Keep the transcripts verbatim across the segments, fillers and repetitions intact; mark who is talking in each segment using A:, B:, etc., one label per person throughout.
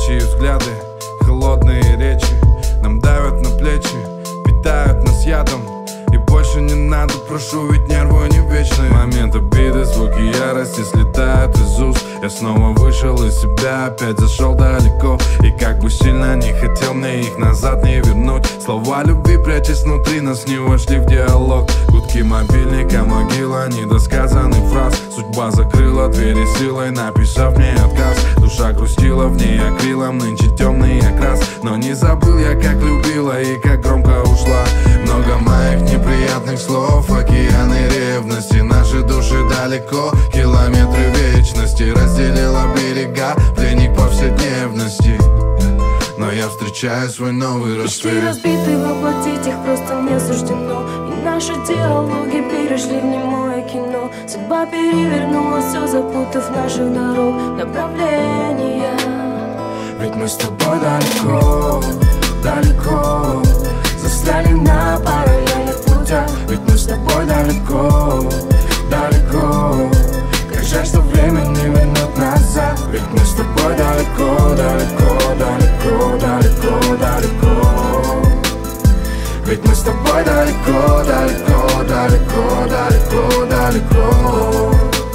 A: Горящие взгляды, холодные речи нам давят на плечи, питают нас ядом. И больше не надо, прошу, ведь нервы не вечные. Момент обиды, звуки ярости слетают из уст. Я снова вышел из себя, опять зашел далеко. И как бы сильно не хотел, мне их назад не вернуть. Слова любви, прячась внутри, нас не вошли в диалог. Гудки мобильника, могила недосказанных фраз. Судьба закрыла двери силой, написав мне отказ. Душа грустила, в ней акрилом нынче темный окрас. Но не забыл я, как любила и как громко ушла. Много моих неприятных слов, океаны ревности. Наши души далеко, километры вечности. Разделила берега, пленник повседневности. Но я встречаю свой новый рассвет.
B: Мечты разбиты, воплотить их просто не суждено. И наши диалоги перешли в немое кино. Судьба перевернула все, запутав наших дорог направления.
C: Ведь мы с тобой далеко, далеко застряли на параллельных путях. Ведь мы с тобой далеко, далеко. Как жаль, что время не вернет назад. Ведь мы с тобой далеко, далеко, далеко, далеко, далеко. Ведь мы с тобой далеко, далеко, далеко, далеко, далеко.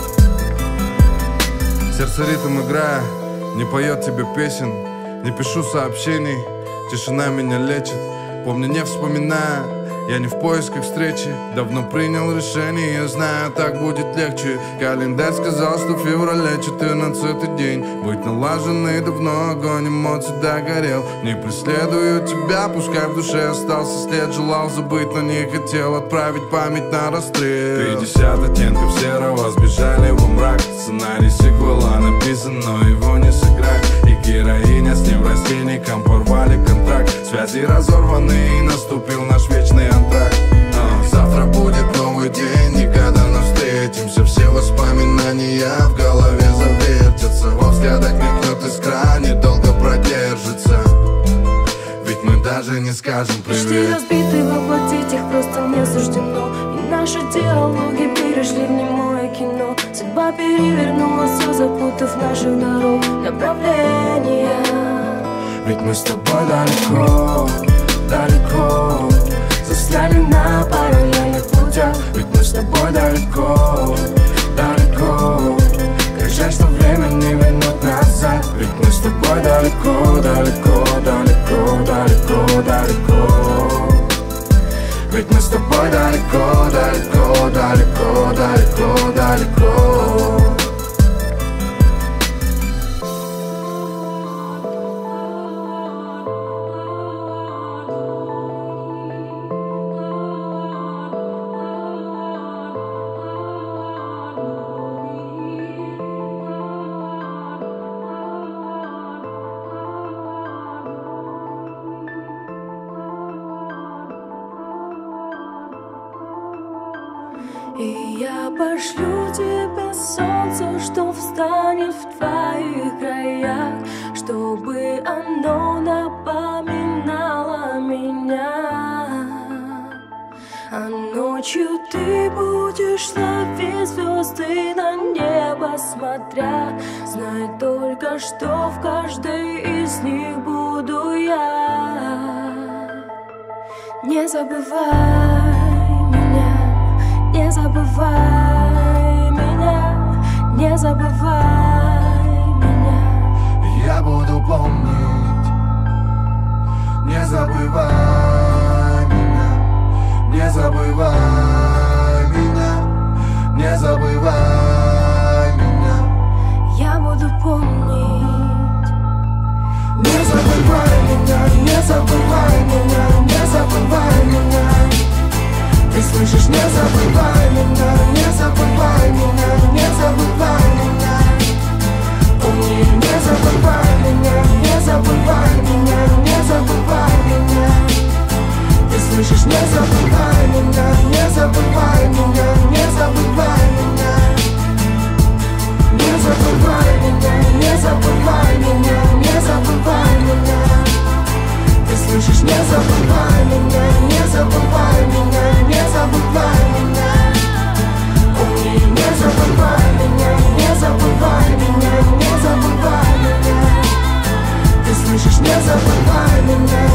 A: Сердце ритм играя, не поет тебе песен, не пишу сообщений, тишина меня лечит. Помню, не вспоминая, я не в поисках встречи. Давно принял решение, я знаю, так будет легче. Календарь сказал, что в феврале четырнадцатый день. Быть налаженный давно, огонь эмоций догорел. Не преследую тебя, пускай в душе остался след. Желал забыть, но не хотел отправить память на расстрел. Пятьдесят оттенков серого сбежали во мрак. Сценарий сиквела написан, но его не сыграть. И героиня с неврастенником порвали контракт. Связи разорваны, и наступил наш вечный антракт. а, Завтра будет новый день, никогда не встретимся. Все воспоминания в голове завертятся. Во взглядах мелькнет искра, недолго продержится. Ведь мы даже не скажем привет.
B: Мечты разбиты, воплотить их просто не суждено. И наши диалоги перешли в немое кино. Судьба перевернула все, запутав наших дорог направления.
C: Ведь мы с тобой далеко, далеко застряли на параллельных путях. Ведь мы с тобой далеко, далеко. Как жаль, что время не вернет назад. Ведь мы с тобой далеко, далеко, далеко, далеко, далеко. Ведь мы с тобой далеко, далеко, далеко, далеко, далеко.
B: И я пошлю тебе солнце, что встанет в твоих краях, чтобы оно напоминало меня. А ночью ты будешь ловить звезды на небо смотря. Знай только, что в каждой из них буду я. Не забывай, не забывай меня, не забывай меня.
C: Я буду помнить. Не забывай меня, не забывай меня, не забывай меня.
B: Я буду помнить.
C: Не забывай меня, не забывай меня, не забывай меня. Ты слышишь, не забывай меня, не забывай меня, не забывай меня. Помни, не забывай меня, не забывай меня, не забывай меня. Ты слышишь, не забывай меня, не забывай меня, не забывай меня. Не забывай меня, не забывай меня, не забывай меня. Ты слышишь, не забывай меня, не забывай меня, не забывай меня. Помни, не забывай меня, не забывай меня, не забывай меня. Ты не забывай меня.